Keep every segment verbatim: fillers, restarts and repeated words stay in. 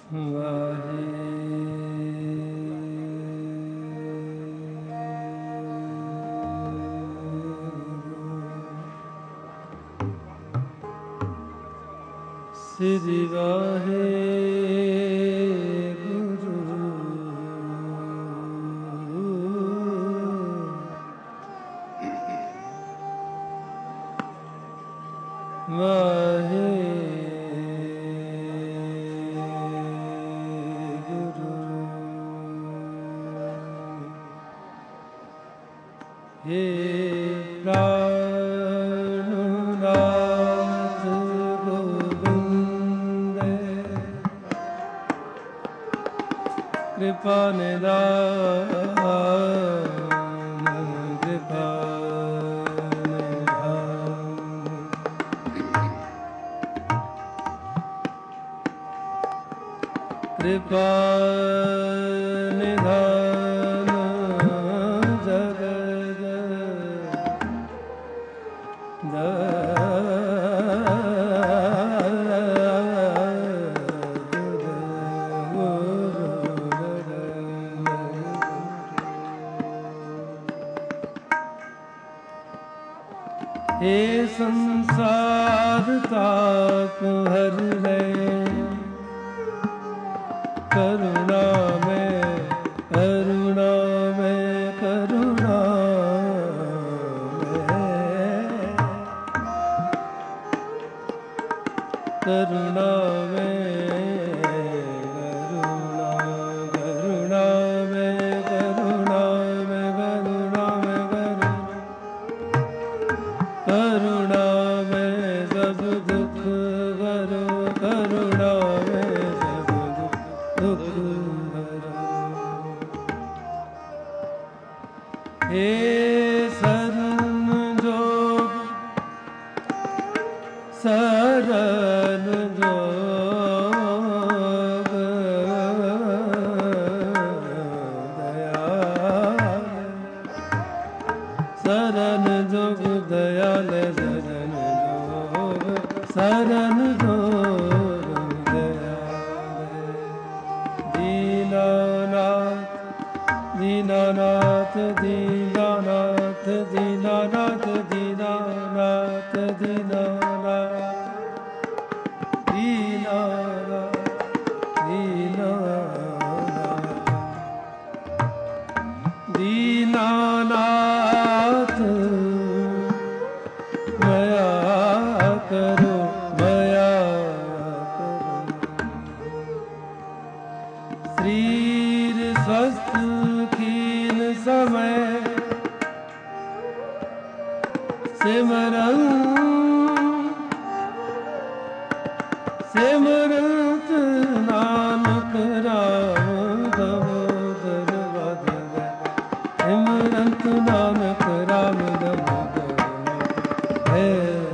Sri Vaheguru Vaheguru He Pranath Govinda Kripa Nidhan Kripa Kripa Nidhana Jagat हे संसार ताप हर ले करुणा में करुणा में करुणा में करुणा में करुणा करुणा में करुणा में करुणा में करुणा में सब दुख करो करुणा में सब दुख हे शरण जोग शरण जोग दयाल शरण जोग दयाल शरण जोग शरण जोग दयाल दीनानाथ दीनानाथ दीनानाथ दीनानाथ दीनानाथ दीनानाथ दीनानाथ दीनानाथ मया करो मया करो शरीर स्वस्थ कीन समय सिमरन सिमरत नानक राम दामोदर माधव सिमरत नानक राम दामोदर है।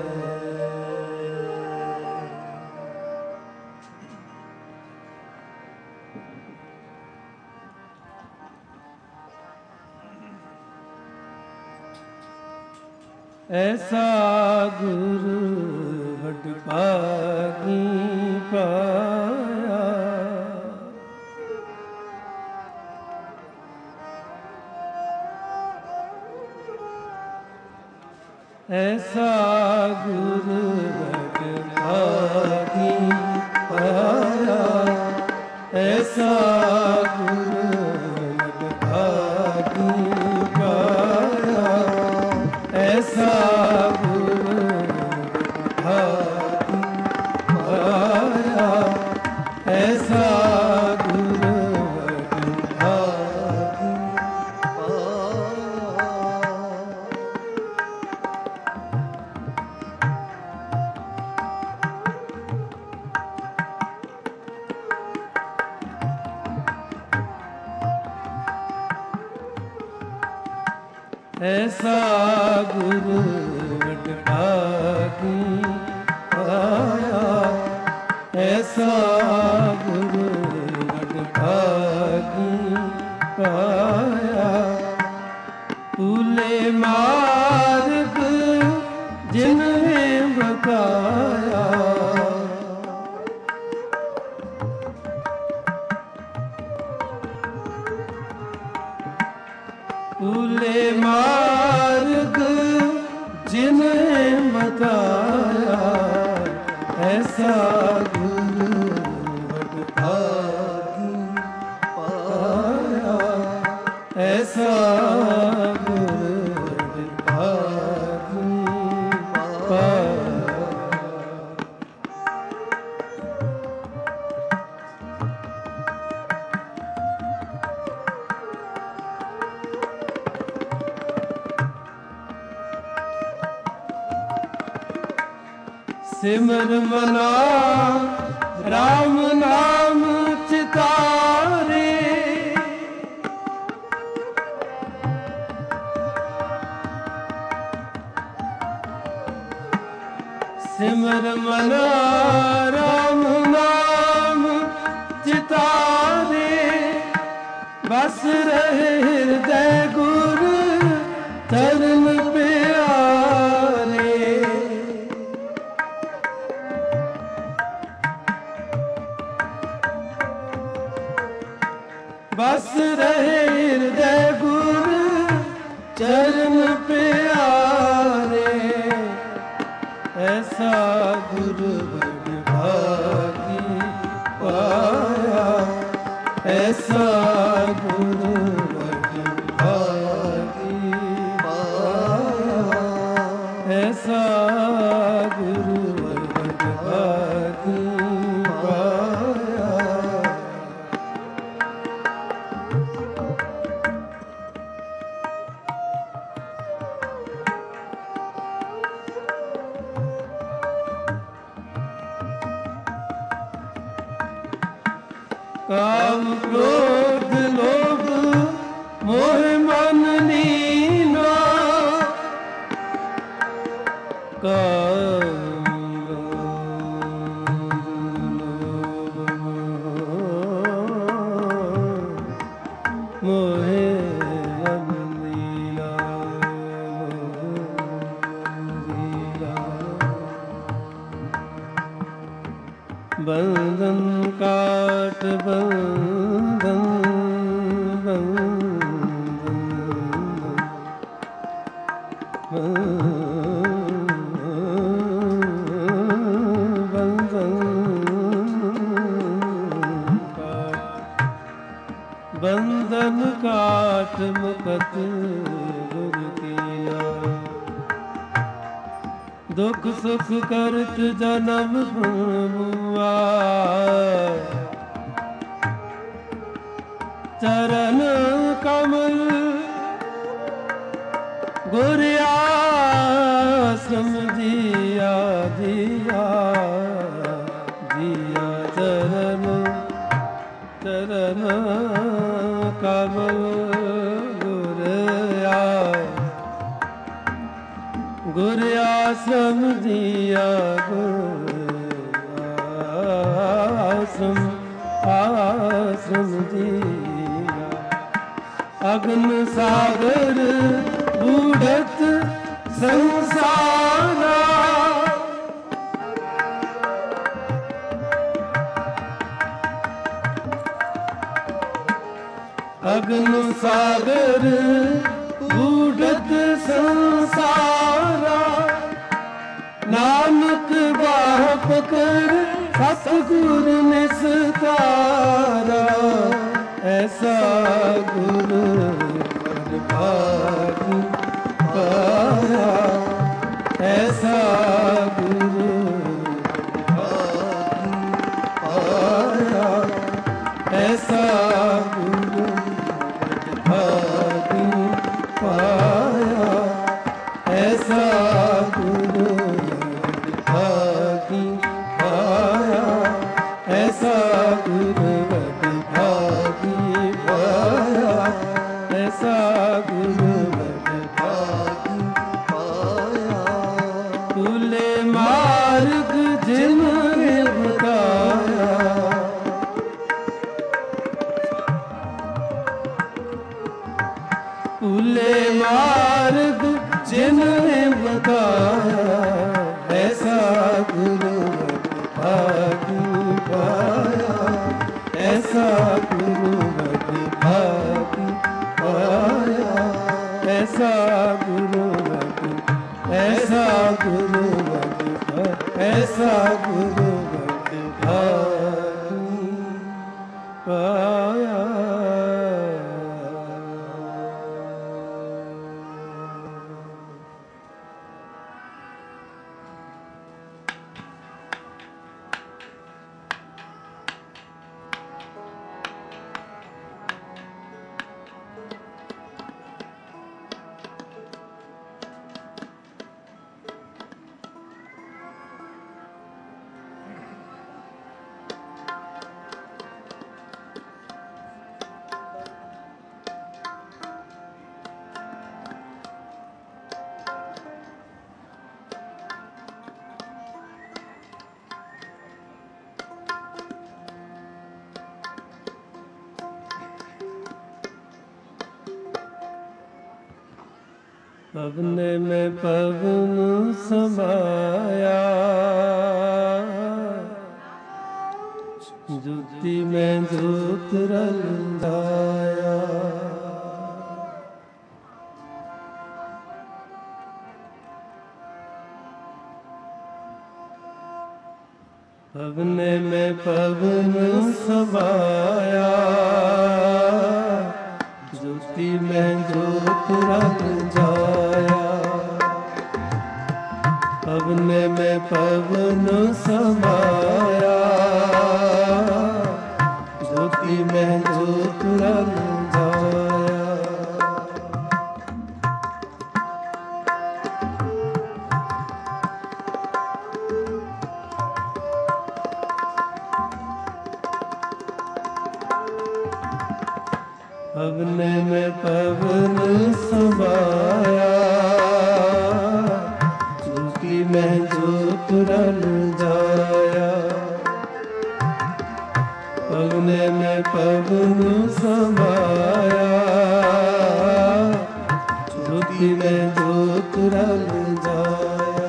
ऐसा गुरु बड़ भागी पाया ऐसा गुरु बड़ भागी पाया ऐसा गुरु बड़ भागी पाया ऐसा गुरु भागी पाया ऐसा गुरु भागी ऐसा गुरु बड़ भागी पाया ऐसा गुरु बड़ भागी पाया फूले मार्ग जिन्हें बताया ਭੂਲੇ ਮਾਰਗ ਜਿਨੇ ਬਤਾਇਆ, ਐਸਾ ਗੁਰੂ ਵਡਭਾਗੀ ਪਾਇਆ, ਐਸਾ ਗੁਰੂ ਵਡਭਾਗੀ ਪਾਇਆ। सिमर मना राम नाम चितारे, सिमर मना राम नाम चितारे, बस रहे हृदय गुरु चरण प्यारे। बस रहे हृदय गुरु चरण प्यारे, ऐसा गुरु वडभागी पाया, ऐसा गुरु वडभागी पाया, ऐसा गुरु वडभागी पाया। काम क्रोध लोभ मोह मन लीना, काम मोह मन लीना, बंधन काट बंधन बंधन बंधन बंधन काट मुकत गुर कीना, दुख सुख करत जन्म हुआ, चरण कमल गुर आश्रम जिया जिया जिया, चरण चरण कमल गुर गुर आश्रम दिया, गुर आश्रम आश्रम दिया। अग्न सागर बूढ़त संसारा, अग्न सागर बूढ़त संसारा, नानक बाह पकड़ सतगुर निस्तारा, ऐसा गुरु वडभागी पाया, ऐसा गुरु वडभागी पाया, ऐसा गुरु वडभागी पाया, ऐसा गुरु वडभागी पाया, ऐसा गुरु वडभागी पाया, ऐसा गुरु वडभागी पाया। भूले मार्ग जिन्हें बताया, भूले मार्ग जिन्हें बताया, ऐसा गुरु वडभागी पाया, ऐसा पवने में पवन समाया, ज्योति में ज्योत रंगाया। पवने में पवन समाया, ज्योति में ज्योत रंगाया। पवने में पवन समाया, ज्योति में ज्योत रंगाया। पवने में पवन समाया, ज्योति में ज्योत रंगाया। पवने में पवन समाया, ज्योति में ज्योत रंगाया।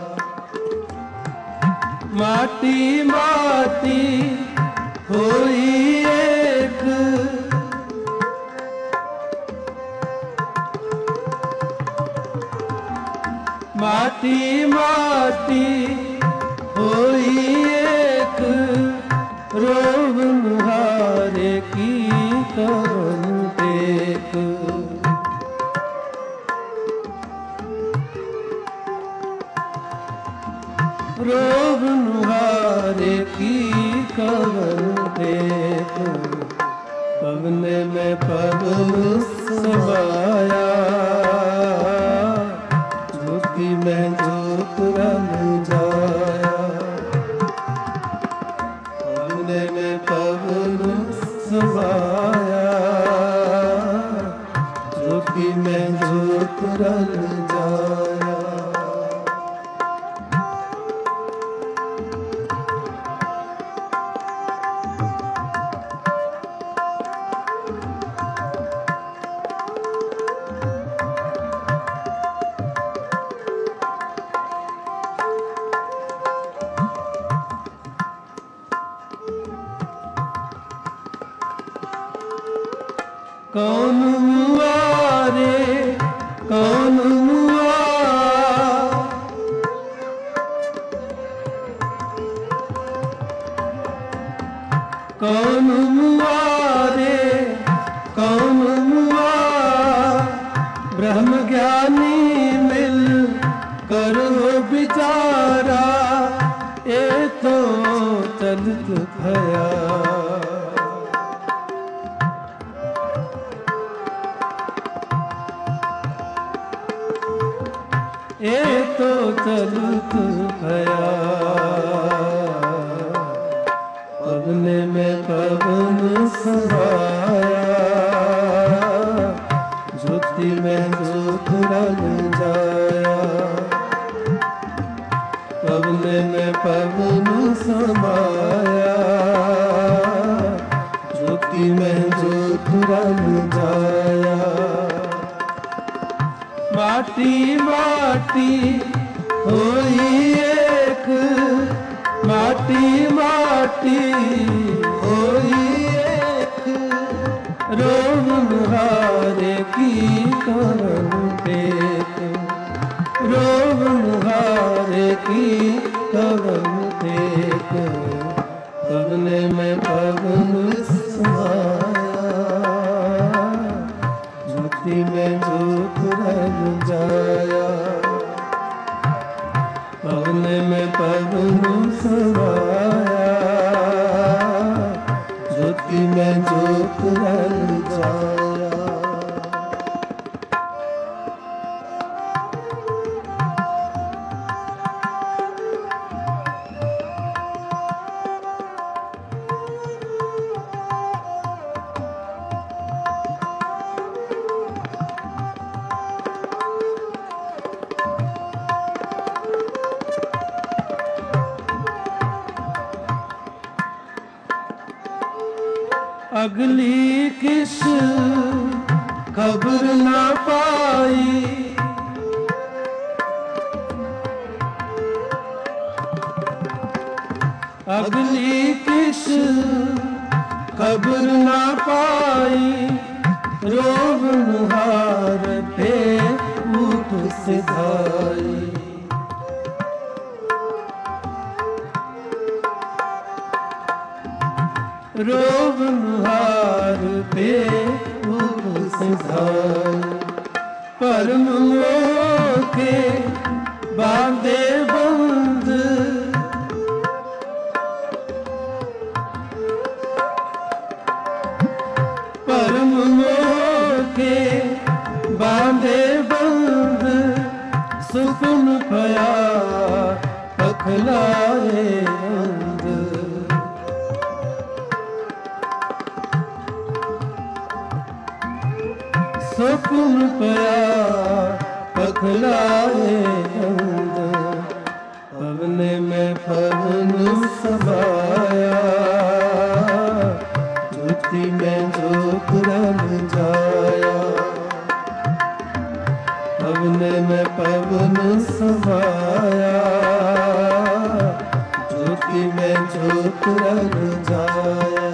माटी माटी होई एक, माटी माटी होई एक, रोग मुहारे की कवन टेक। रोग मुहारे की कवन टेक। पवने में पवन समाया, ज्योति में ज्योत रंगाया। पवने में पवन समाया, ज्योति में ज्योत रंगाया। कौन हुआ रे कौन हुआ, कौन हुआ रे कौन हुआ। ब्रह्म ज्ञानी मिल कर हो बिचारा, ये तो चलत भया। ये तो चलत भया। पवने में पवन समाया, ज्योति में ज्योत रंगाया। पवने में पवन समाया, ज्योति में ज्योत रंगाया। माटी माटी होई एक, माटी माटी होई एक, रोग मुहारे की कवन टेक। रोग मुहारे की कवन टेक। पवने में पवन समाया, ज्योति में ज्योत रंगाया। पवने में पवन समाया, ज्योति में ज्योत रंगाया। अगली किस खबर ना पाई, अगली किस खबर ना पाई, रोवन हार पे उठ सिधाई। रोवन हार पे उठ सिधाई। परम मोखे बांधे बंद, परम मोखे बांधे बंद, सुपन पया पखलाए अंध। सुपन पया पखलाए अंध, पवने में पवन समाया, ज्योति में ज्योत रंग जाया। पवने में पवन समाया, ज्योति में ज्योत रंग जाया।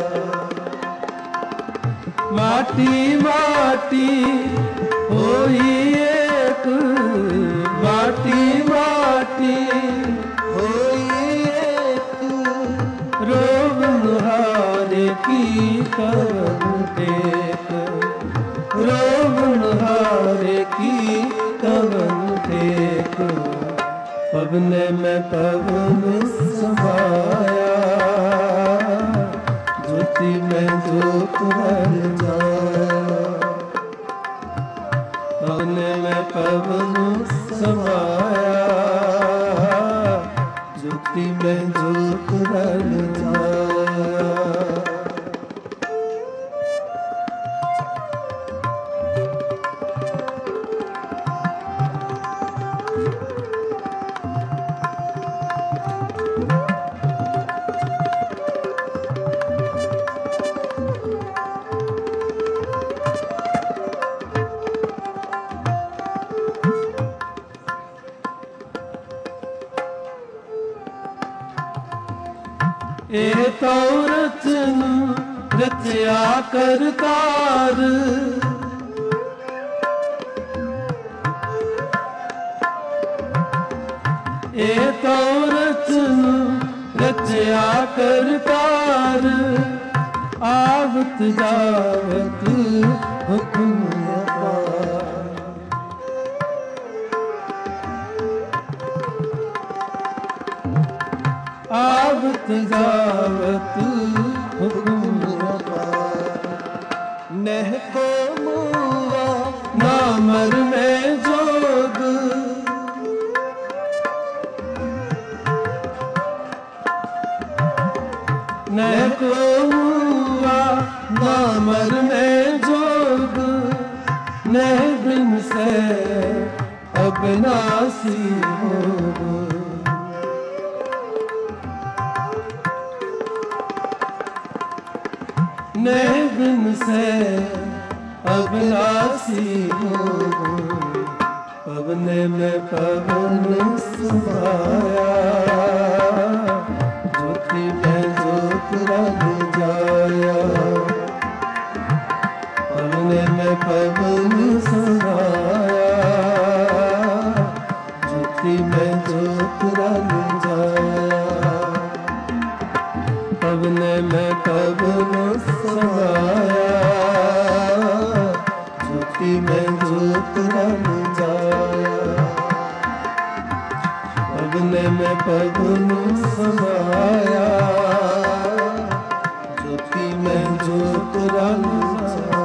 माटी माटी होई एक, माटी माटी होई एक, रोवन हारे की कवन टेक, रोवन हारे की कवन टेक। पवने में पवन समाया, ज्योति में ज्योत रंग जाया। पवने में पवन समाया, ज्योति में ज्योत रंग जाया। ए तो रचन रचया करतार, ए तो रचन रचया करतार, आवत जावत हुक्म अपार। आवत जावत हुक्म अपार। नह को मुआ नामर में जोग, नह को मुआ नामर में जोग, नह बिन से अबनासी होग। नह बिन से अबनासी होग। पवने में पवन समाया, ज्योति में ज्योत रंग जाया। पवने में पवन समाया, ज्योति में ज्योत रंग जाया। पवने में पवन समाया, ज्योति में ज्योत रंग जाया। पवने में पवन समाया, ज्योति में ज्योत रंग जाया।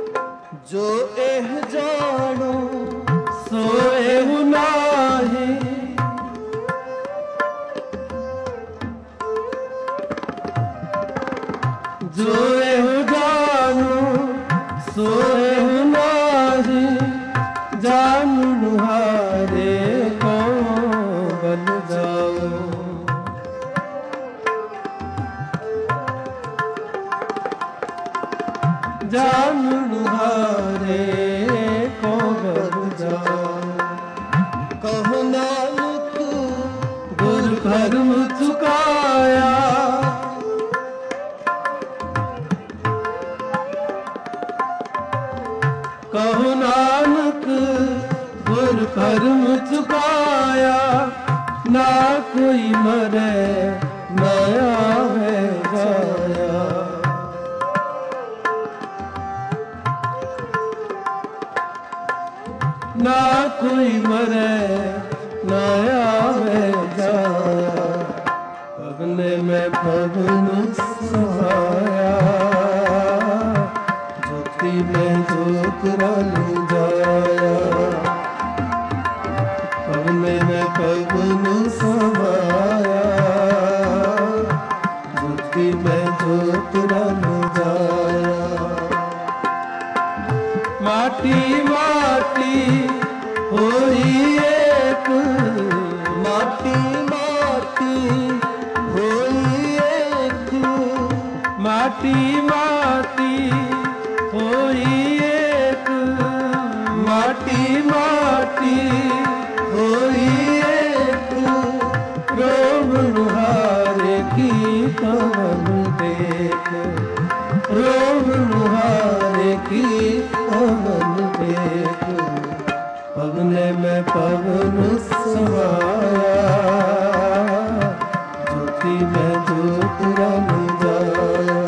जो एह जानो सो एह नाहे, जाननुहारे को बन जाओ। जाननुहारे को बन जाओ। कहो नानक गुर धर्म चुकाया। कहो नानक गुर धर्म चुकाया। ना कोई मरे नया है जाया। ना कोई मरे नया है जाया। पवने में पवन सहाया। ज्योति में ज्योत रल जाया। पवने में पवन समाया। ज्योति में ज्योत रल जाया। माटी माटी होई एक। माटी माटी होई एक। माटी माटी होई एक। माटी माटी होई एक। रोमनुहारे की पवन देख। रोमनुहारे की पवन देख। पवने में पवन समाया। ज्योति में ज्योत रल जाया।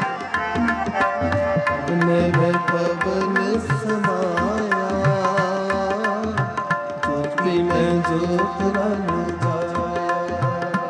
पवने में पवन समाया। ज्योति में ज्योत रल जाया।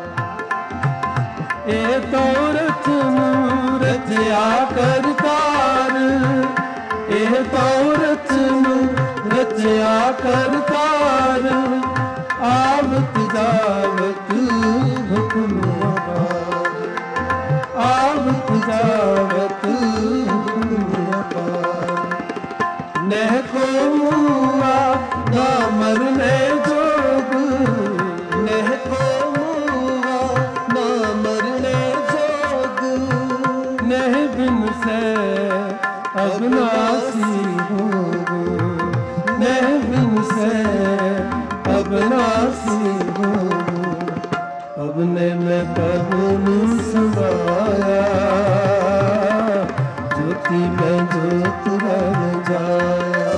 ए तो रचनु रचया करतार। ए तो रचनु रचया करतार। आवत जावत हुक्म अपार। आवत जावत हुक्म अपार। नह को मुआ ना मरने जोग। नह को मुआ ना मरने जोग। नह बिन से अविनाशी होग। नह बिन से अविनाशी होग। पवने में पवन समाया। ज्योति में ज्योत रल जाया।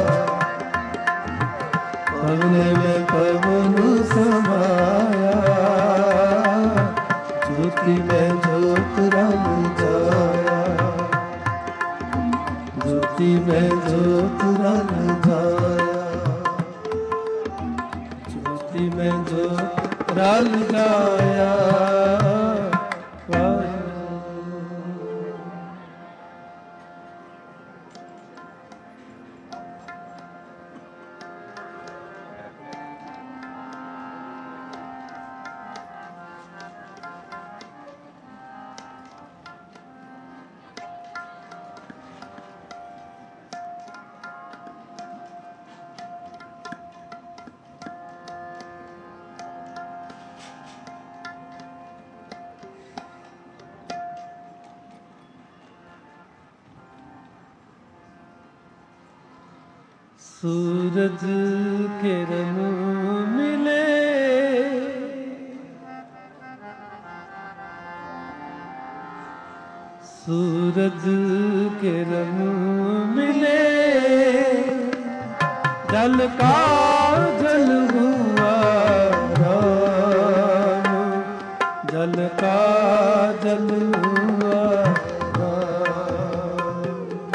पवने में पवन समाया। ज्योति में ज्योत रल जाया। ज्योति में ज्योत रल जाया। ज्योति में ज्योत रल जाया। सूरज किरण मिले। सूरज किरण मिले। जल का जल हुआ राम। जल का जल हुआ राम।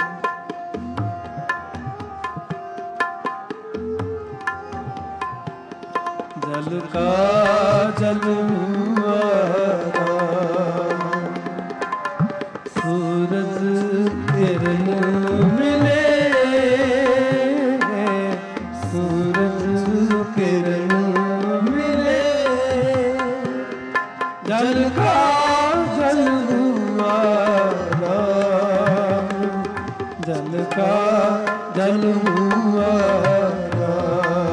जल का जल हुआ राम। सूरज किरण मिले। सूरज किरण मिले। जल का जल हुआ राम। जल का जल हुआ राम।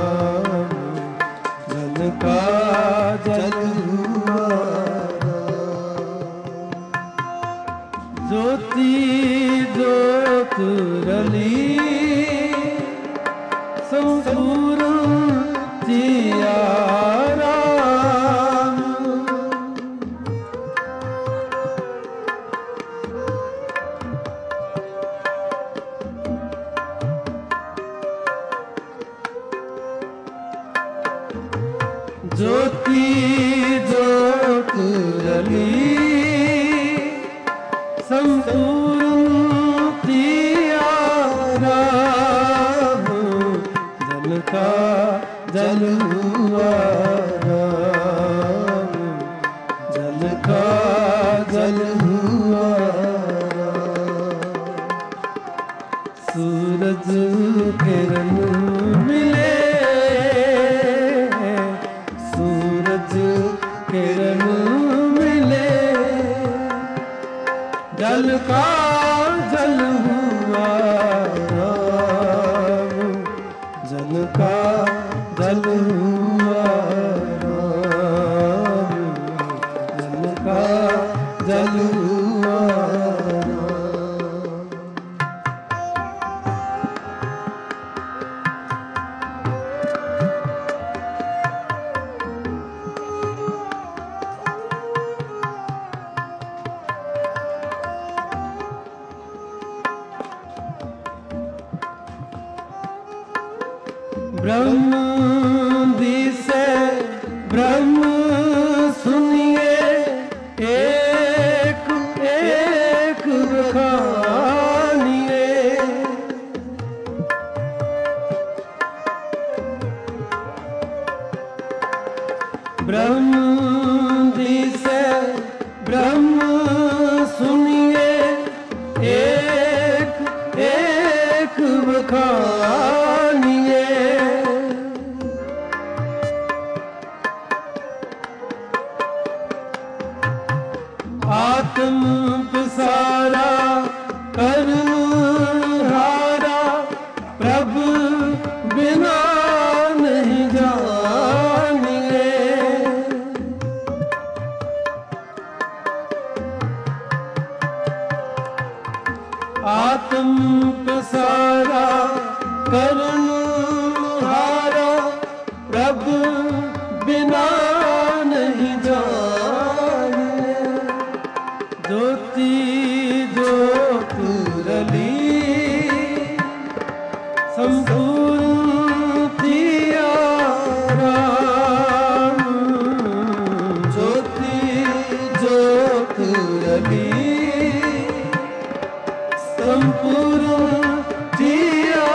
का जल हुआ ज्योति ज्योत रली संपूर्ण जिया राम ज्योति ज्योत रली संपूर्ण जिया राम जल का जल हुआ राम जल का जल हुआ सूरज किरण मिले सूरज किरण मिले जल का जल हुआ राम जल का जल हुआ राम जल का जल हुआ राम ब्रह्म दिसे ब्रह्म सुनिए एक एक बखानिए ब्रह्म दिसे ब्रह्म सुनिए एक एक बखानिए आत्म पसारा कर्म हारा प्रभु बिना नहीं जानिए आत्म पसारा कर्म हारा प्रभु बिना नहीं जानिए ज्योति ज्योत रली संपूर्ण जिया राम ज्योति ज्योत रली संपूर्ण जिया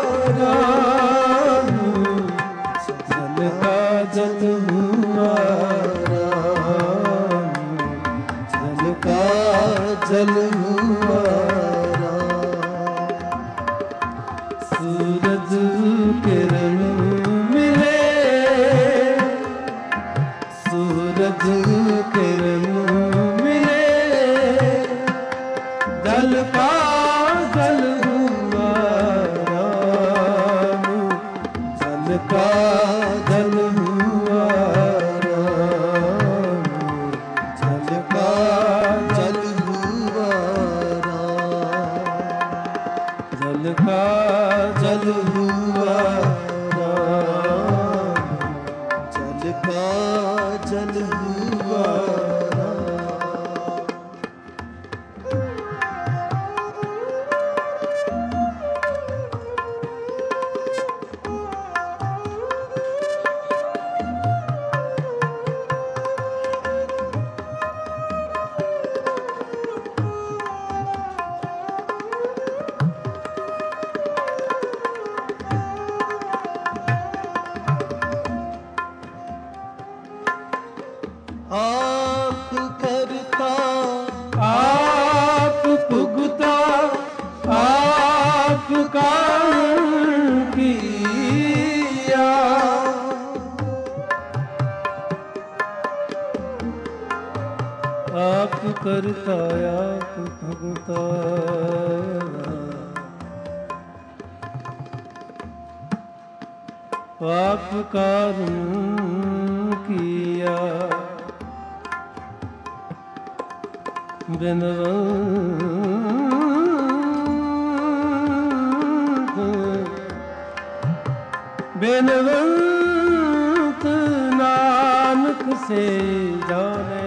राम जल का जल हुआ राम जल का जल हुआ सूरज किरण मिले सूरज किरण मिले जल का जल हुआ राम जल का जल हुआ राम जल का जल हुआ राम जल का जल हुआ राम जल का जल हुआ आप करता आप पुगता आप काम किया आप करता आप भगता आप कारण किया बिनवंत बिनवंत नानक से जाने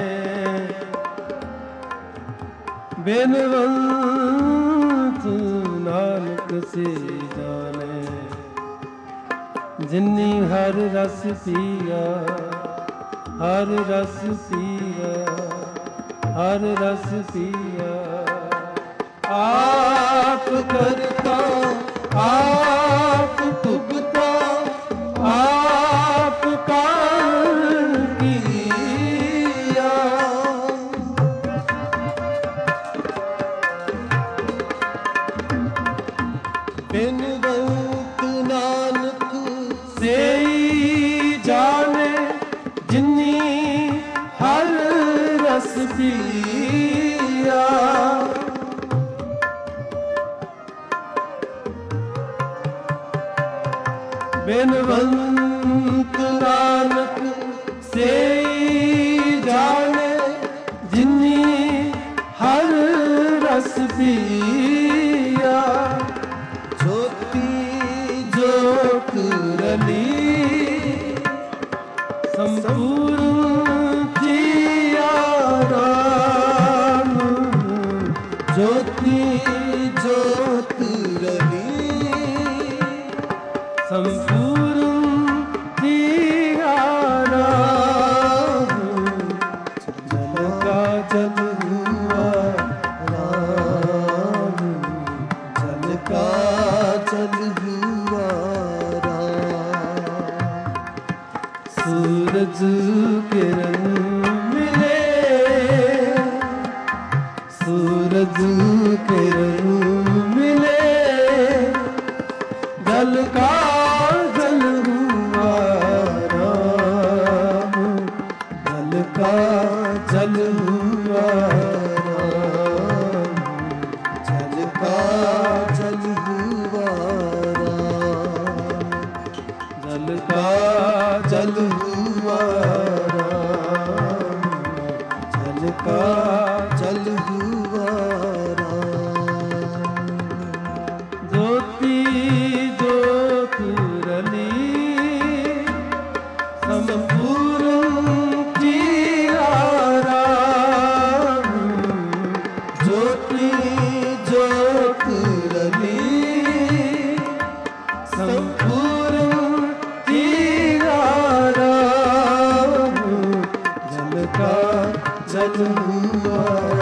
बिनवंत नानक से जाने जिन्नी हर रस पिया हर रस पिया हर रस पिया आप करता आप भुगता आप काल किया बिनवंत नानक से जाने जिन्नी हर रस पिया बिनवंत नानक से जाने जिन्नी हर रस पिया ज्योति ज्योत रली संपूर्ण ज्योति ज्योत रली संपूर्ण दियारा जल का जल हुआ राम जल का जल हुआ राम सूरज किरण मिले सूरज किरण मिले जल का जल हुआ राम जल का जल हुआ राम जल का जल हुआ राम जल का जल हुआ राम जल का जल हुआ राम ज्योति ज्योत रली संपूर्ण किया राम ज्योति ज्योत रली संपूर्ण किया राम जल का जल हुआ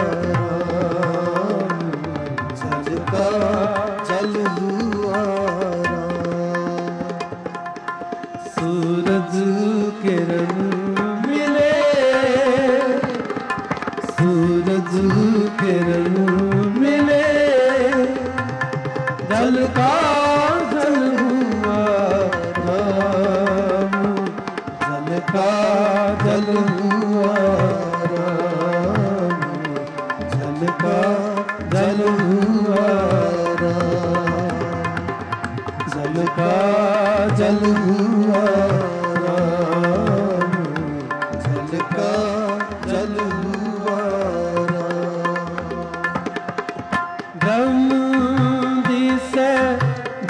राम जल का जल हुआ राम सूरज किरण मिले सूरज किरण मिले जल का जल हुआ राम जल का जल हुआ राम जल का जल हुआ राम जल का जल हुआ राम जल का जल हुआ राम ब्रह्म दिसे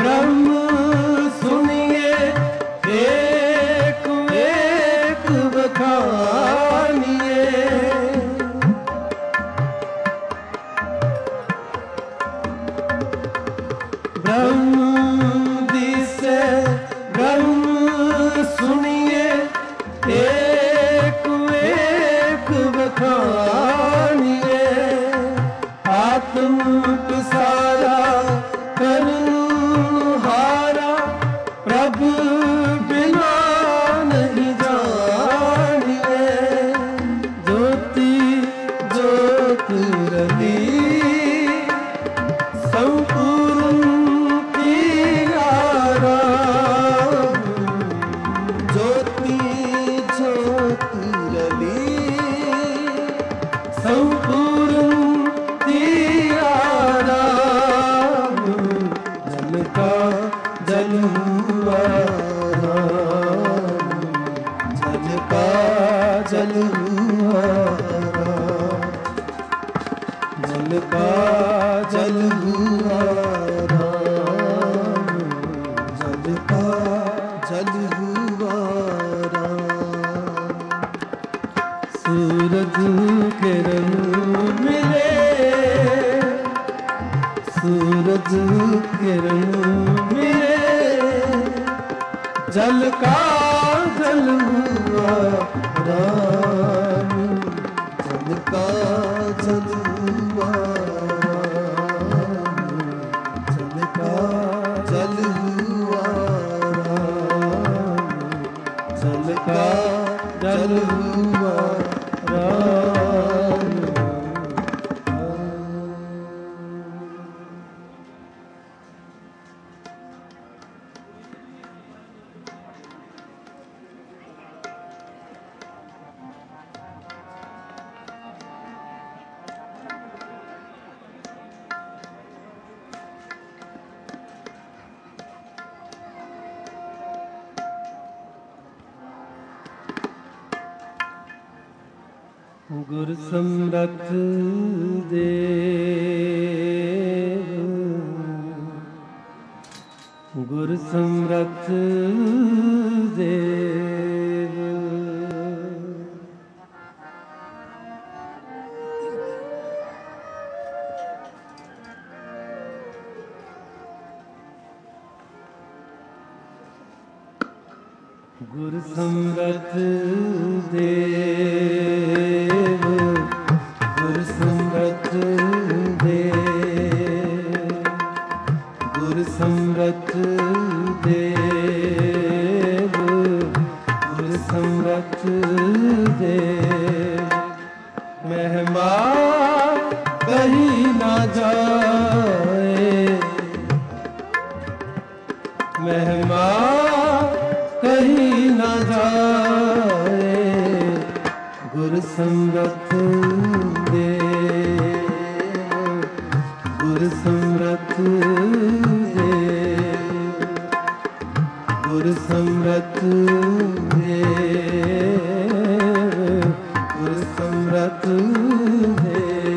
जल हुआ राम, जल का जल हुआ राम, जल का जल हुआ राम। सूरज किरण मिले, सूरज किरण मिले, जल का जल हुआ राम, जल का जल हुआ राम, जल का जल हुआ राम, जल का जल हुआ राम। गुरु समरथ देव, गुरु समरथ देव, गुरु समरथ देव, गुरु समरथ देव, गुरु समरथ देव, गुरु समरथ देव। महिमा कहीं ना जाए, महिमा कहीं ना जाए, गुरु समरथ देव, गुरु समरथ देव, गुरु समरथ देव, गुरु समरथ देव।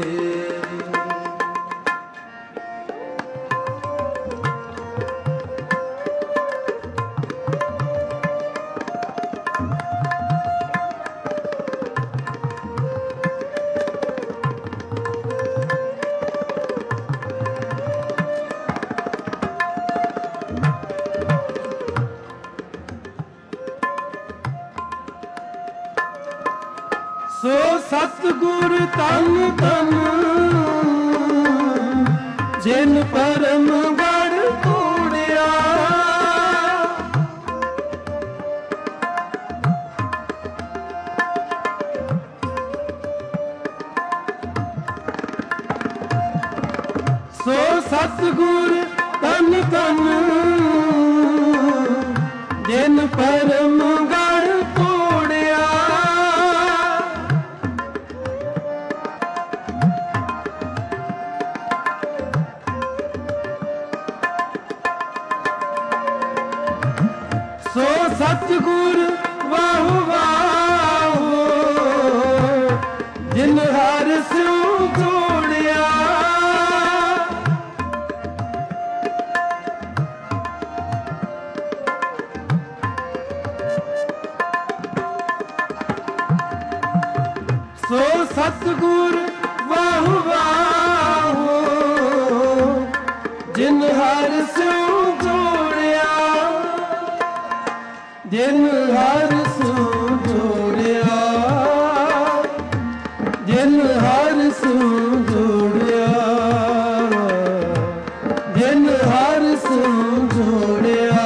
सो सतगुर तन तन जिन परम गढ़ तोड़िया, सो सतगुर तन तन जिन परम गढ़ तोड़िया, सो सतगुर वाहु वाहु जिन हर स्यों जोड़िया, सो सतगुर वाहु वाहु जिन हर स्यों जोड़िया, जिन हर स्यों जोड़िया, जिन हर स्यों जोड़िया, जिन हर स्यों जोड़िया,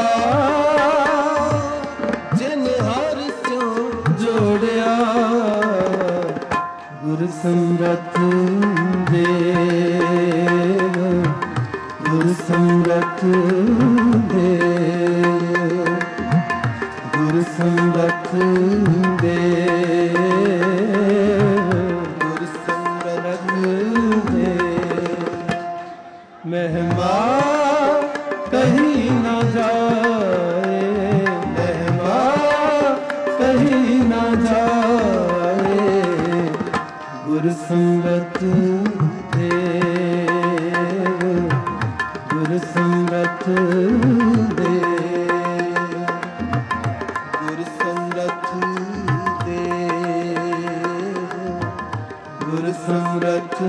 जिन हर स्यों जोड़िया। गुरु समरथ देव, गुरु समरथ देव, गुरु समरथ देव, गुरु समरथ देव। महिमा कहीं ना जाए, महिमा कहीं ना जाए, ਗੁਰ ਸੰਗਤ ਦੇਵ ਗੁਰ ਸੰਗਤ ਦੇਵ ਗੁਰ ਸੰਗਤ ਦੇਵ ਗੁਰ ਸੰਗਤ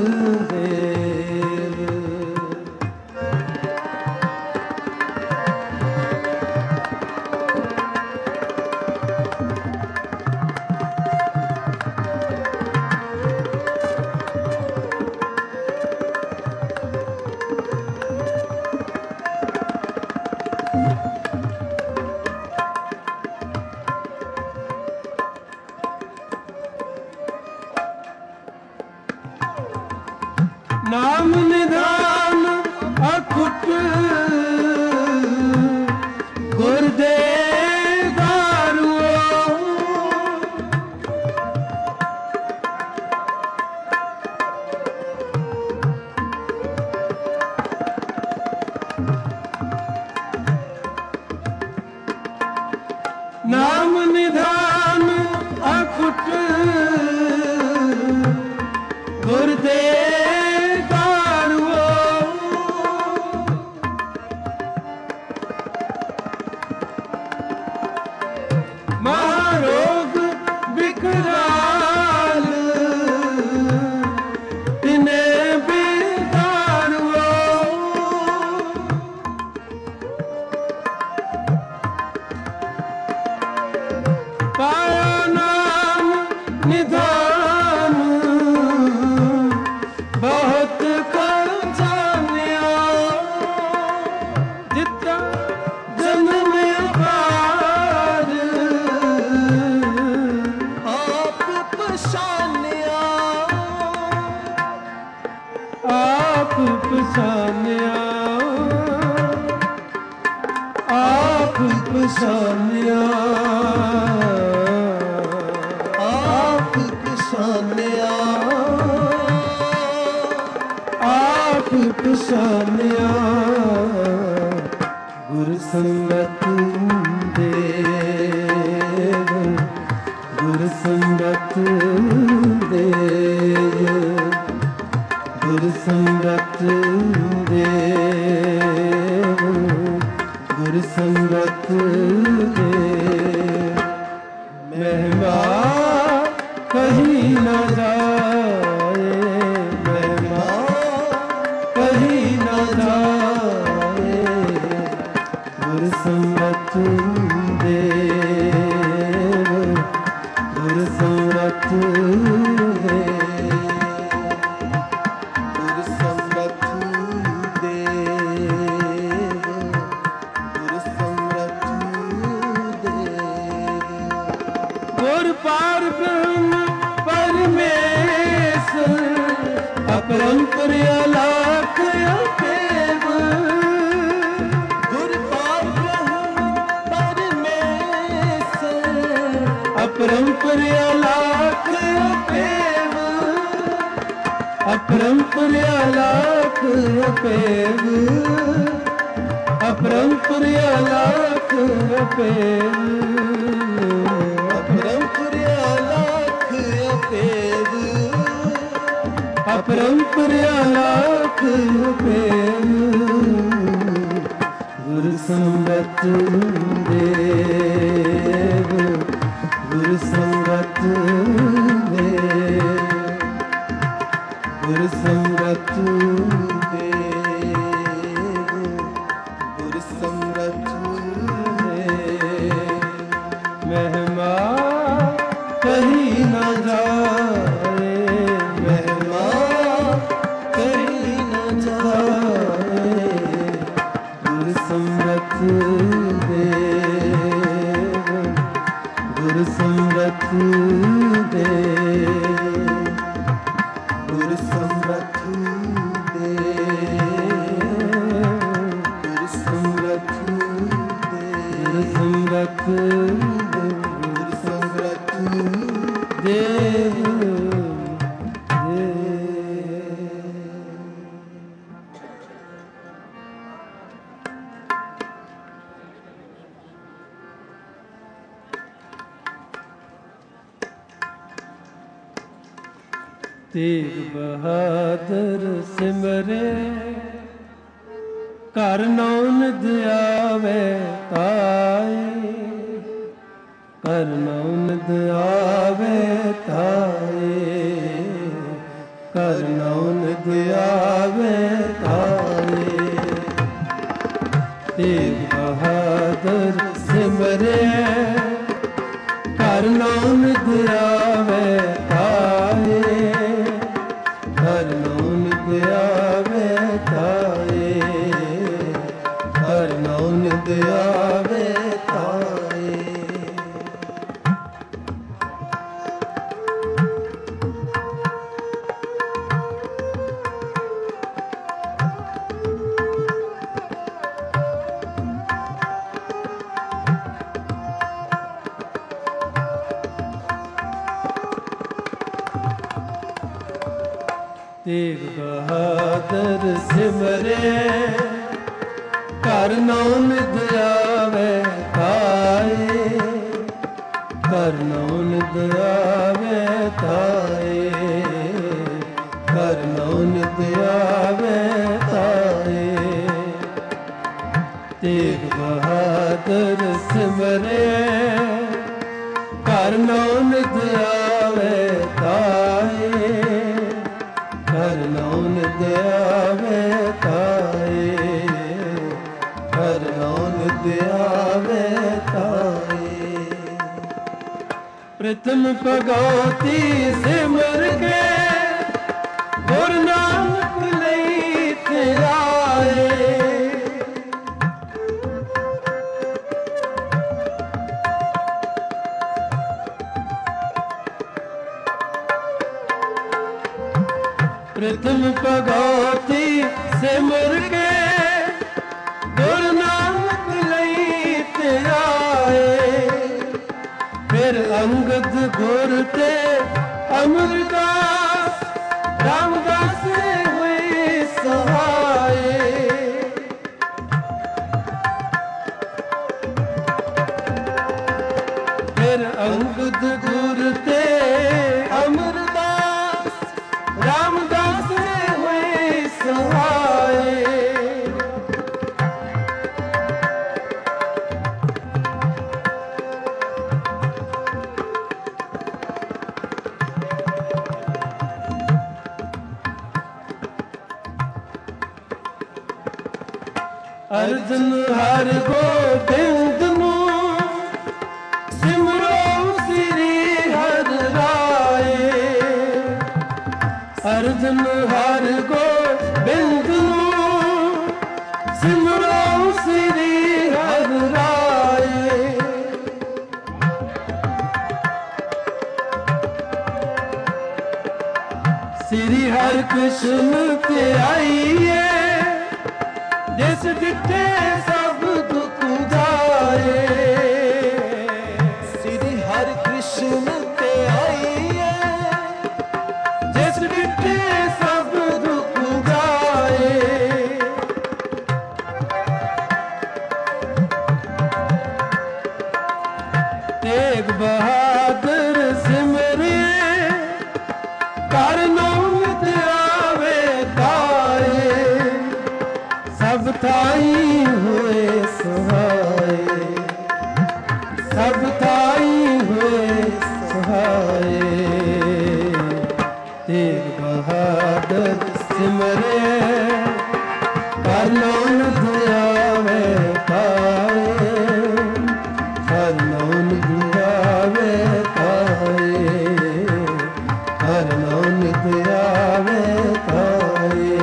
ਦੇਵ ਨਾਮ ਨਿਧਾਨ ਅਖੁੱਟ ਗੁਰ ਦੇ ਦਾਰੂਓ ਨਾਮ ਨਿਧਾਨ ਅਖੁੱਟ ਗੁਰ ਦੇ ਮਹਾਰੋਗ ਬਿਕਰਾਲ ਤਿਨੇ ਬਿਦਾਰੋ ਪਾਇਆ ਨਾਮ ਨਿਧਾਨ ਬਹੁਤ ਕਰ ਜਾਣਿਆ ਜਿੱਤਾ ਜਨਮ ਅਪਾਰ ਆਪ ਪਛਾਨਿਆ ਆਪ ਪਛਾਨਿਆ ਆਪ ਪਛਾਨਿਆ ਆਪ ਪਛਾਨਿਆ ਆਪ ਪਛਾਨਿਆ ਗੁਰ ਸੰਗਤ ਦੇਵ ਗੁਰ ਸੰਗਤ ਦੇਵ ਗੁਰ ਸੰਗਤ ਦੇਵ ਗੁਰ ਸੰਗਤ ਦੇਵ ਮਹਿਮਾ ਕਹੀ ਨਾ ਜਾਏ ਮਹਿਮਾ ਕਹੀ ਨਾ ਜਾਏ ਗੁਰ ਸੰਗਤ ਦੇਵ ਗੁਰ ਸੰਗਤ ਦੇਵ ਗੁਰ ਸੰਗਤ ਦੇਵ ਗੁਰ ਸੰਗਤ ਦੇਵ ਗੁਰ ਪਾਰ ਬ੍ਰਹਮ ਪਰਮੇਸ਼ਰ ਅਪਰੰਪਰ ਅਲਾਖ ਅਪੇਵ ਗੁਰ ਪਾਰ ਬ੍ਰਹਮ ਪਰਮੇਸ਼ਰ ਅਪਰੰਪਰ ਅਲਾਖ ਅਪੇਵ ਅਪਰੰਪਰ ਅਲਾਖ ਅਪੇਵ ਅਪਰੰਪਰ ਅਲਾਖ ਅਪੇਵ ਅਪਰੰਪਰ ਅਲਾਖ ਅਪੇਵ ਅਪਰੰਪਰ ਅਲਾਖ ਅਪੇਵ ਗੁਰ ਸੰਗਤ ਦੇਵ ਗੁਰ ਸੰਗਤ ਦੇਵ ਗੁਰ ਸੰਗਤ ਦੇਵ ਗੁਰ ਸੰਗਤ ਦੇਵ ਮਹਿਮਾ ਕਹੀ ਨਾ ਜਾਏ ਮਹਿਮਾ ਕਹੀ ਨਾ ਜਾਏ ਗੁਰ ਸੰਗਤ ਦੇਵ ਗੁਰ ਸੰਗਤ ਦੇਵ ਗੁਰ ਸੰਗਤ ਦੇਵ ਗੁਰ ਸੰਗਤ ਦੇਵ ਗੁਰ ਸੰਗਤ ਗੁਰ ਸੰਗਤ ਦੇਵ ਤੇਗ ਬਹਾਦਰ ਸਿਮਰੇ ਘਰ ਨੌਨਦ ਆਵੇ ਤਾਏ, ਘਰ ਨੌਨਦ ਆਵੇ ਤਾਏ, ਘਰ ਨੌਨਦ ਆਵੇ ਤਾਏ। ਤੇਗ ਬਹਾਦਰ ਸਿਮਰੇ ਘਰ ਨੌਨਦ ਆਵੇ ਤਾਏ, ਘਰ ਨੌਨਦ ਆਵੇ ਤਾਏ, ਘਰ ਨੌਨਦ ਆਵੇ ਤਾਏ। ਤੇਗ ਬਹਾਦਰ ਸਿਮਰੇ ਘਰ ਨੌਨਦ ਆਵੇ ਤਾਏ, ਘਰ ਨੌਨਦ ਆਵੇ ਤਾਏ, ਘਰ ਨੌਨਦ ਆਵੇ ਤਾਏ। ਤੇਗ ਬਹਾਦਰ ਸਿਮਰੇ ਘਰ ਨੌਨਦ ਆਵੇ ਤਾਏ, ਘਰ ਨੌਨਦ ਆਵੇ ਤਾਏ, ਘਰ ਨੌਨਦ ਆਵੇ ਤਾਏ। ਪ੍ਰਥਮ ਭਗਉਤੀ ਸਿਮਰ ਕੇ ਗੁਰੂ ਨਾਨਕ ਲਈ ਧਿਆਏ, ਪ੍ਰਥਮ ਭਗਉਤੀ ਸਿਮਰ ਕੇ ਗੁਰੂ ਨਾਨਕ ਲਈ ਧਿਆਏ। ਫਿਰ ਅੰਗਦ ਗੁਰ ਤੇ ਅਮਰਦਾਸ ਰਾਮਦਾਸ ਹੋਏ ਸਹਾਏ। ਫਿਰ ਅੰਗਦ ਗੁਰ ਤੇ ਅਮਰਦਾਸ ਰਾਮਦਾਸ ਹੋਏ ਸਹਾਏ। ਅਰਜਨ ਹਰ ਗੋਬਿੰਦ ਨੂੰ ਸਿਮਰੋ ਸ੍ਰੀ ਹਰਿ ਰਾਏ। ਅਰਜਨ ਹਰ ਗੋਬਿੰਦ ਨੂੰ ਸਿਮਰੋ ਸ੍ਰੀ ਹਰਿ ਰਾਏ। ਸ੍ਰੀ ਹਰਿ ਕ੍ਰਿਸ਼ਨ ਧਿਆਈਏ ਜਿਸ ਡਿਠੇ ਸਭ ਦੁਖ ਜਾਏ। ਸ੍ਰੀ ਹਰਿ ਕ੍ਰਿਸ਼ਨ ਧਿਆਈਏ ਜਿਸ ਡਿਠੇ ਸਭ ਦੁਖ ਜਾਏ। ਤੇਗ ਬਹਾਦਰ ਸਿਮਰਿਏ ਘਰ ਨੌਨਦ ਆਵੇ ਤਾਏ। ਸਭ ਥਾਈ ਹੋਏ ਸਹਾਏ, ਸਭ ਥਾਈ ਹੋਏ ਸਹਾਏ। ਤੇਗ ਬਹਾਦਰ ਸਿਮਰੇ ਘਰ ਨੌਨਦ ਆਵੇ ਤਾਏ, ਘਰ ਨੌਨਦ ਆਵੇ ਤਾਏ, ਘਰ ਨੌਨਦ ਆਵੇ ਤਾਏ।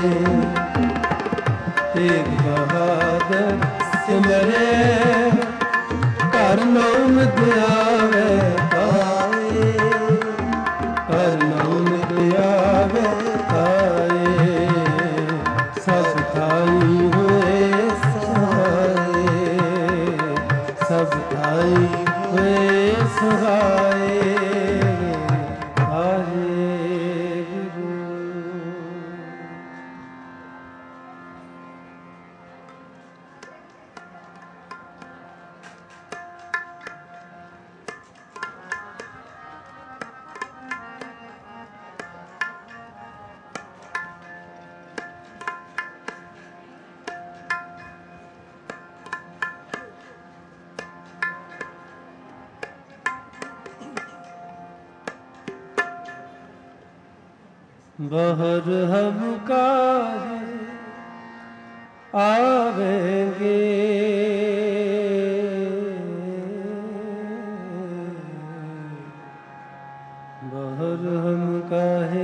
ਤੇਗ ਬਹਾਦਰ ਸਿਮਰੇ ਘਰ ਨੌਨਦ ਆਵੇ ਤਾਏ, ਘਰ ਨੌਨਦ ਆਵੇ ਤਾਏ। ਸਭ ਥਾਈ ਹੋਏ ਸਹਾਏ, ਸਭ ਥਾਈ ਹੋਏ ਸਹਾਏ। बाहर हम काहे आवेंगे, बाहर हम काहे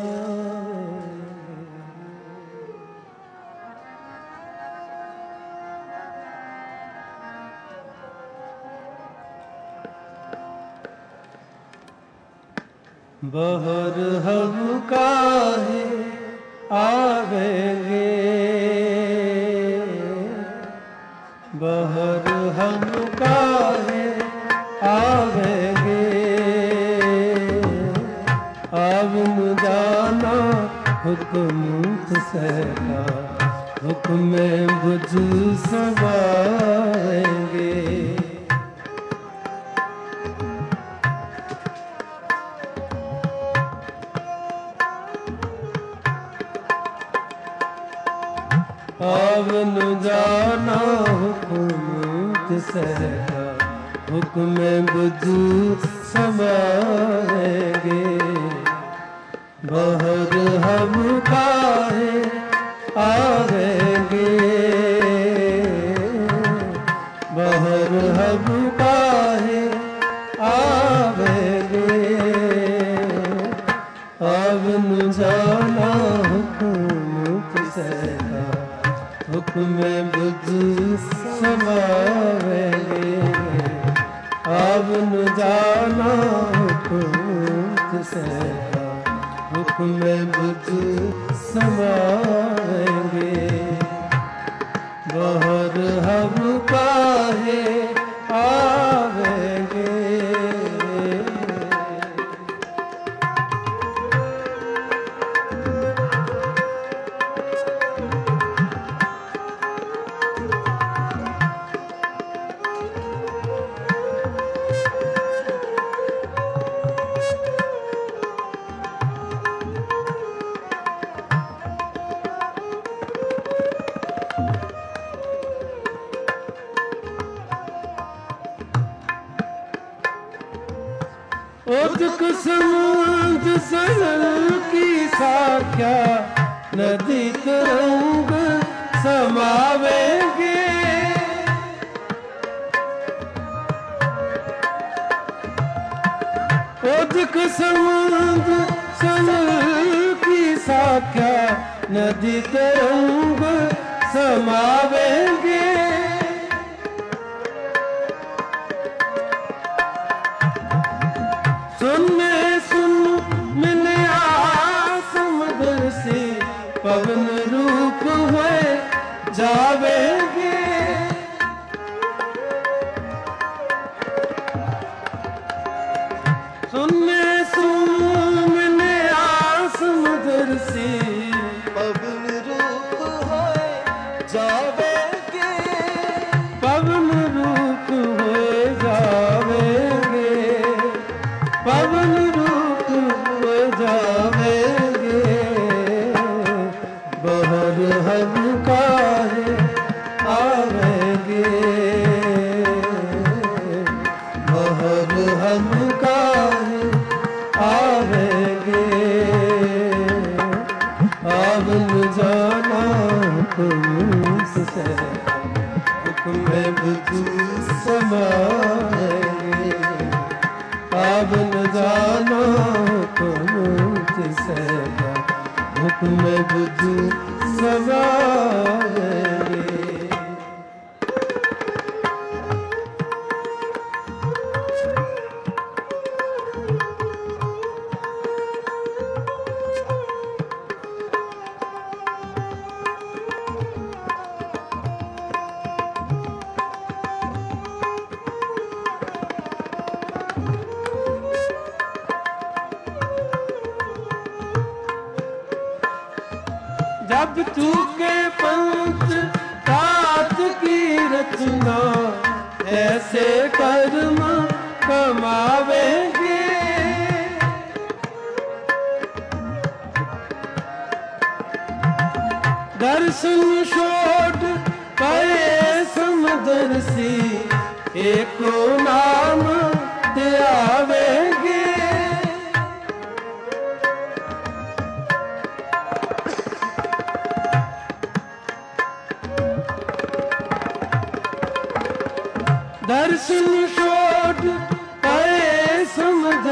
बाहर हम काहे आवेंगे, बाहर हम काहे आवेंगे, अब न जाना हुक्म तुझका, हुक्म बुझ सवाएंगे। अब न जाना हुक्म तिसका, हुक्म बुझ समाएंगे, बाहर हम काहे आवेंगे, बाहर हम काहे आवेंगे, अब न जाना हुक्म तिसका, हुक्म बुझ समावेंगे, अब न जाना हुक्म तिसका, हुक्म बुझ समावेंगे, बाहर हम काहे आवेंगे। उदक समुद्र सरल की साख्या, नदी तरंग समावेंगे, उदक समुद्र सरल की साख्या, नदी तरंग समावेंगे, सुनने सुन मिलिया समुद्र से, पवन रूप हुए जावेंगे, सुनने सुन मिलिया समुद्र से, पवन रूप हुए जावेंगे, पवन रूप हुए जावेंगे, पवन रूप हो जावेंगे, बाहर हम काहे आवेंगे, बाहर हम काहे आवेंगे, अब न जाना हुक्म से, हुक्म बुझ समाएंगे, अब न जाना हुक्म तिसका, हुक्म बुझ समाएंगे। जब चूके पंथ तात की रचना, ऐसे कर्म कमावेंगे, दर्शन छोड़ पाए समदर्शी, एको नाम त्यावेंगे,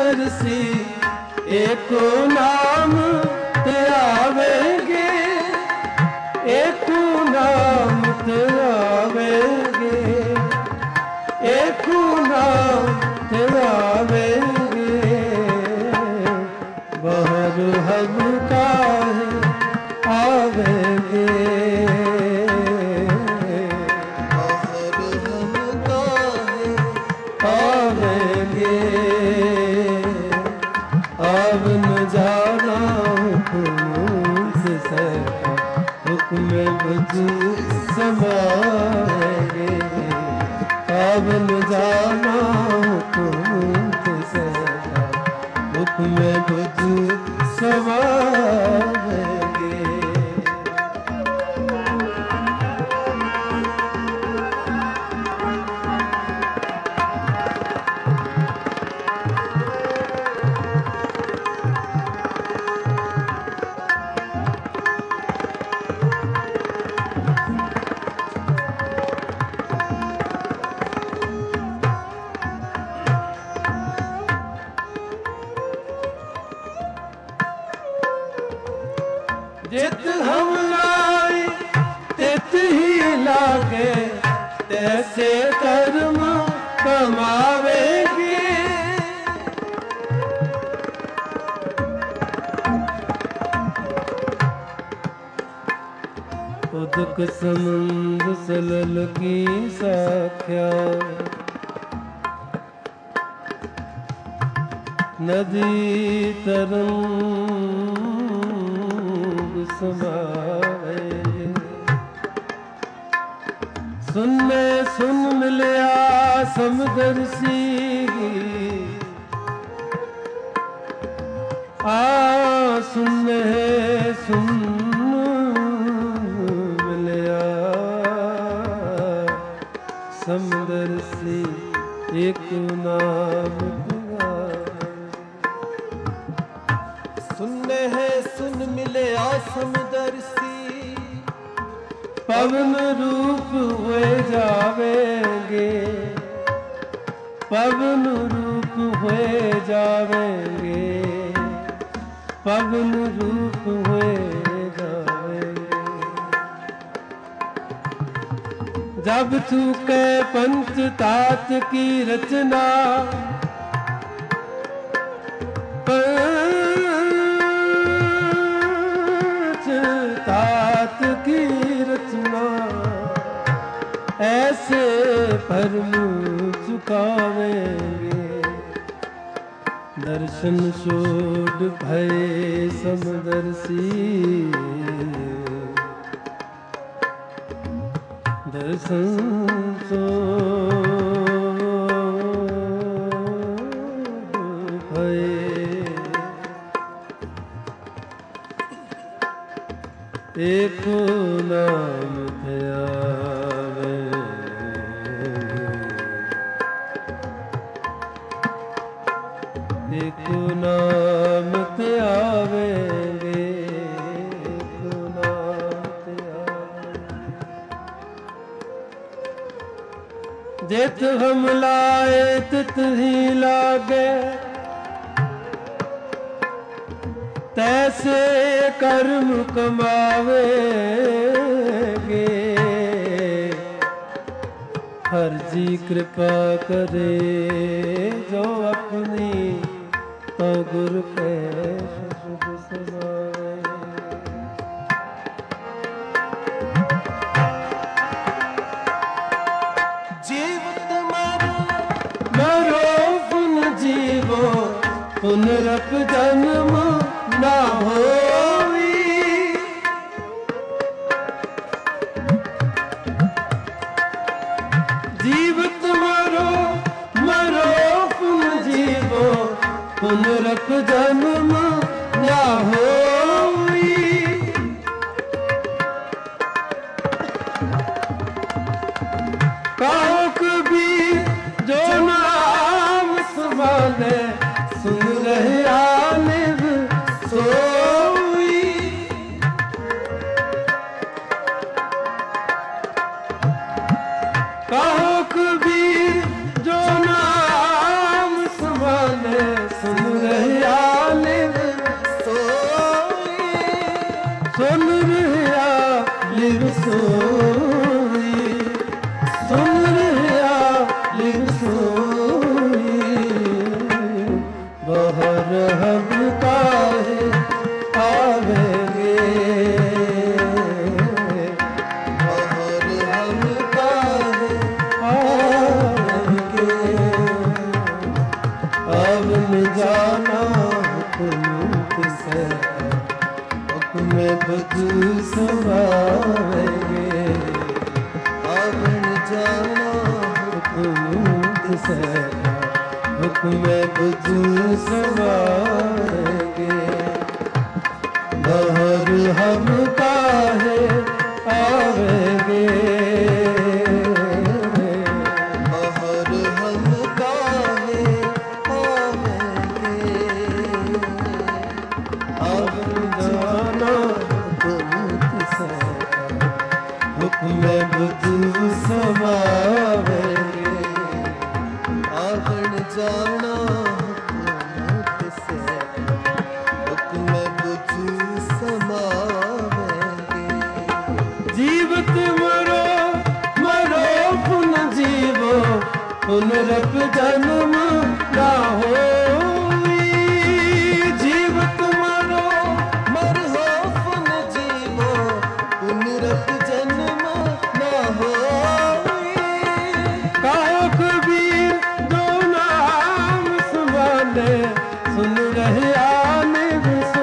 समदर्शी एको नाम ते आवेंगे, एको नाम ते आवेंगे, एको नाम ते आवेंगे। बाहर हम काहे आवेंगे, बाहर हम काहे आवेंगे। अब न जाना हुक्म से सका, हुक्म बुझ समाएंगे। अब न जाना हुक्म से सका, हुक्म बुझ समाएंगे। जित हम लाए तित ही लागे, तैसे कर्म कमावेंगे। उदक समुद्र सलल की साख्या, नदी तरंग समाए। सुनने सुन मिलया समदर्शी, आ सुनने सुन मिलया समदर्शी एक नाम तेरा। सुनने है सुन मिले समदर्शी, पवन रूप हुए जावेंगे, पवन रूप हुए जावेंगे, पवन रूप हुए जावेंगे। जब चूके पंच तात की रचना, तात की रचना, ऐसे परम चुकावेंगे। दर्शन छोड़ भय समदर्शी, दर्शन छोड़ भय। एको नाम ते आवेंगे, एको नाम ते आवेंगे, एको नाम ते आवेंगे। जित हम लाए तित ही लागे, तैसे कर्म कमावेंगे। हर जी कृपा करे जो अपनी, तो गुरु के शुभ समाए। जीवत मरो मरो पुन जीवो, पुनरप जन्म ना होई। जीवत मरो मरो पुन जीवो, पुनरप जन्म ना होई। कहो कबीर जो नाम संभाले, सुन रहे आनिब सोई। हुक्म बुझ समावेंगे आवन जाना हुक्म दिसेगा हुक्म बुझ समावेंगे बाहर हम काहे आवेंगे बाहर हम काहे आवेंगे आवन जाना हुक्म दिसेगा हुक्म बुझ समावेंगे आवन जाना हुक्म दिसेगा हुक्म बुझ समावेंगे जीवत मरो मरो पुन जीवो पुनरप जन्म ना हो जीवत मरो मरो पुन जीवो पुनरप जन्म ना हो कायो कबीर जो नाम सुमाने सुन रहे आने सो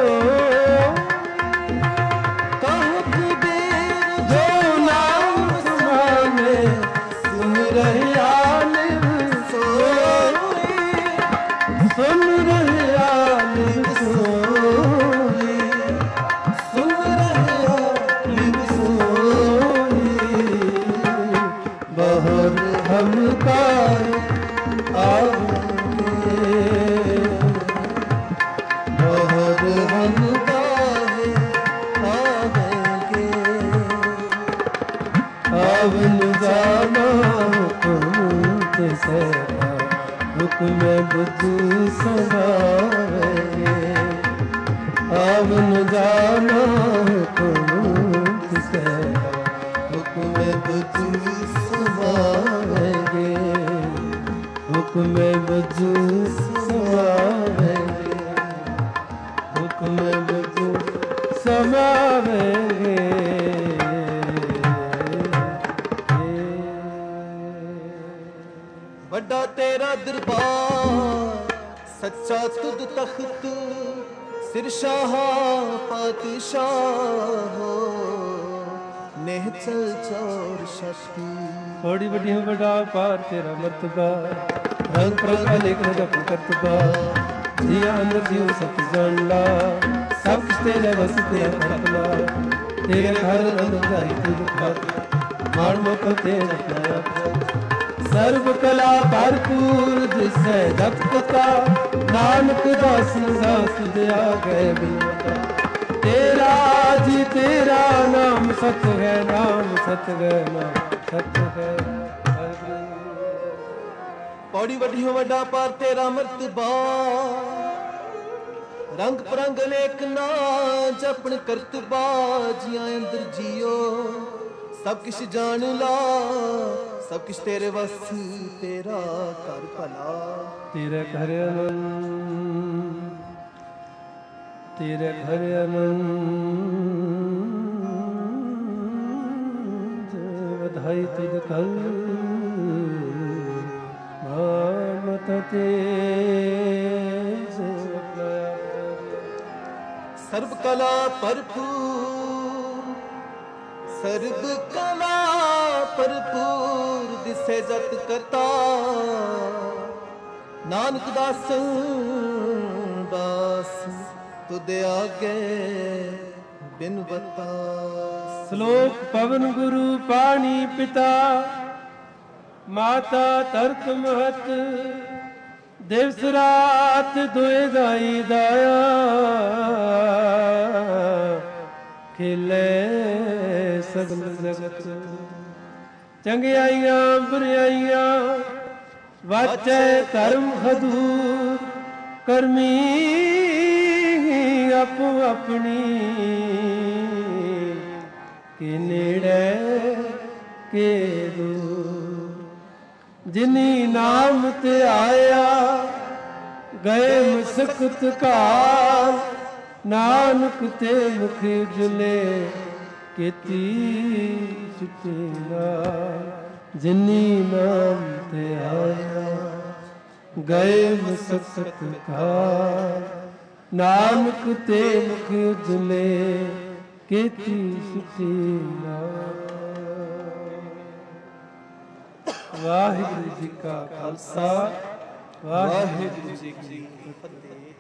कायो कबीर जो नाम सुमाने सुन रहे आने सो सुन रहे आने सो सुन रहे आने सो बाहर हम काहे आवेंगे बाहर हम काहे आवेंगे आवन जाना हुक्म दिसेगा हुक्म बुझ समावेंगे आवन जाना हुक्म दिसेगा हुक्म बुझ समावेंगे हुक्म बुझ समावेंगे हुक्म बुझ समावेंगे ਵੱਡਾ ਤੇਰਾ ਦਰਬਾਰ ਸੱਚਾ ਤੁਧ ਤਖਤ ਸਿਰ ਸ਼ਾਹ ਪਾਤਸ਼ਾਹ ਨੇਹ ਚਲ ਚੌਰ ਸ਼ਕਤੀ ਬੜੀ ਵੱਡੀ ਵੱਡਾ ਪਾਰ ਤੇਰਾ ਮਰਤਬਾ ਰੰਗ ਪ੍ਰੰਗ ਅਨੇਕ ਜਪ ਕਰਤਬਾ ਜੀਆ ਅੰਦਰ ਜੀਉ ਸਤ ਜਾਣ ਲਾ ਸਭ ਕੁਛ ਤੇਰੇ ਵਸ ਤੇਰਾ ਕਰਤਲਾ ਤੇਰੇ ਘਰ ਅੰਦਰ ਜਾਈ ਤੁਝ ਖਾਤ ਮਾਣ ਮੁਖ ਤੇਰੇ ਪਾਇਆ ਸਰਬ ਕਲਾ ਭਰਪੂਰ ਦਿਸੈ ਜਪਤਾ ਨਾਨਕ ਦਾਸ ਦਾਸ ਦਿਆ ਗਏ ਬਿਨਤਾ ਤੇਰਾ ਜੀ ਤੇਰਾ ਨਾਮ ਸਤ ਹੈ ਨਾਮ ਸਤ ਹੈ ਨਾਮ ਸਤ ਹੈ ਪੌੜੀ ਵੱਡੀ ਵੱਡਾ ਪਾਰ ਤੇਰਾ ਮਰਤਬਾ ਰੰਗ ਪਰੰਗ ਅਨੇਕ ਨਾ ਜਪਣ ਕਰਤਬਾ ਜੀਆਂ ਅੰਦਰ ਜੀਓ ਸਭ ਕਿਛ ਜਾਣ ਲਾ ਸਭ ਕਿਛ ਤੇਰੇ ਵਸ ਤੇਰਾ ਘਰ ਭਲਾ ਤੇਰੇ ਘਰ ਅਨੰਦ ਤੇਰੇ ਘਰ ਅਨੰਦ ਵਧਾਈ ਤੁਧ ਕਲ ਮਤ ਤੇ ਸਰਬ ਕਲਾ ਭਰਪੂਰ ਸਰਬ ਕਲਾ ਭਰਪੂਰ ਦਿਸੇ ਜਤ ਕਰਤਾ ਨਾਨਕ ਦਾਸ ਦਾਸ ਤੁਧ ਆਗੇ ਬਿਨ ਬਤਾ ਸ਼ਲੋਕ ਪਵਨ ਗੁਰੂ ਪਾਣੀ ਪਿਤਾ ਮਾਤਾ ਤਰਕ ਮਹਤ ਦਿਵਸ ਰਾਤ ਦੁਇ ਦਾਈ ਦਾਇਆ ਖਿਲੇ ਸਗਲ ਜਗਤ ਚੰਗਿਆਈਆਂ ਬੁਰਾਈਆਂ ਵਾਚੈ ਧਰਮ ਹਦੂਰ ਕਰਮੀ ਆਪੋ ਆਪਣੀ ਕਿ ਨੇੜੇ ਕੇ ਦੂਰ ਜਿਨੀ ਨਾਮ ਤੇ ਆਇਆ ਗਏ ਮੁਸਕਤ ਘਾਰ ਨਾਨਕ ਤੇ ਮੁਖ ਉਜਲੇ ਕੀਤੀ ਸੁਤੇਲਾ ਜਿਨੀ ਨਾਮ ਤੇ ਆਇਆ ਗਏ ਮੁਸਕਤ ਘਾਰ ਨਾਨਕ ਤੇ ਮੁਖ ਉਜਲੇ ਕੀਤੀ ਸੁਖੀ ਨਾਮ। ਵਾਹਿਗੁਰੂ ਜੀ ਕਾ ਖਾਲਸਾ, ਵਾਹਿਗੁਰੂ ਜੀ ਕੀ ਫਤਿਹ।